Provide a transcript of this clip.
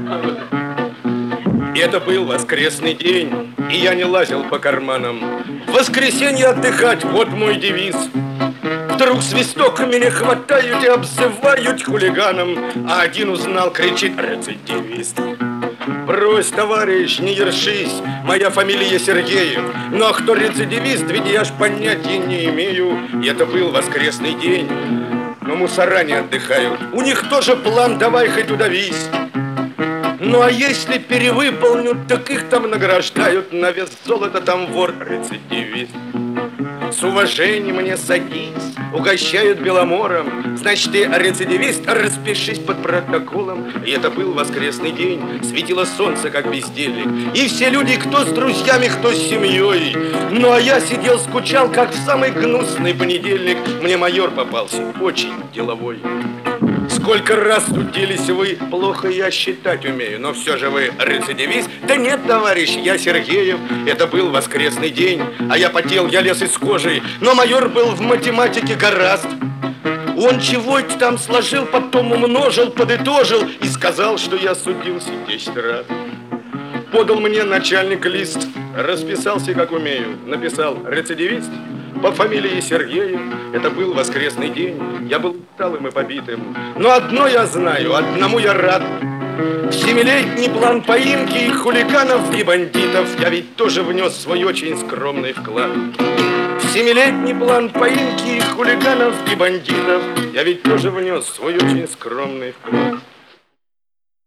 Это был воскресный день, и я не лазил по карманам. В воскресенье отдыхать, вот мой девиз. Вдруг свисток меня хватают и обзывают хулиганом, а один узнал, кричит: рецидивист. Брось, товарищ, не ершись, моя фамилия Сергеев. Но кто рецидивист, ведь я ж понятия не имею. И это был воскресный день, но мусора не отдыхают. У них тоже план, давай хоть удавись. Ну а если перевыполнят, так их там награждают. На вес золота там вор, рецидивист. С уважением мне садись, угощают беломором. Значит, ты рецидивист, распишись под протоколом. И это был воскресный день, светило солнце, как бездельник. И все люди, кто с друзьями, кто с семьей. Ну а я сидел, скучал, как в самый гнусный понедельник. Мне майор попался, очень деловой. Сколько раз трудились вы, плохо я считать умею, но все же вы рецидивист. Да нет, товарищ, я Сергеев, это был воскресный день, а я потел, я лез из кожи, но майор был в математике гораст. Он чего-то там сложил, потом умножил, подытожил и сказал, что я судился 10 раз. Подал мне начальник лист, расписался как умею, написал рецидивист. По фамилии Сергеев, это был воскресный день. Я был усталым и побитым, но одно я знаю, одному я рад. В 7-летний план поимки хулиганов и бандитов я ведь тоже внес свой очень скромный вклад. В 7-летний план поимки хулиганов и бандитов я ведь тоже внес свой очень скромный вклад.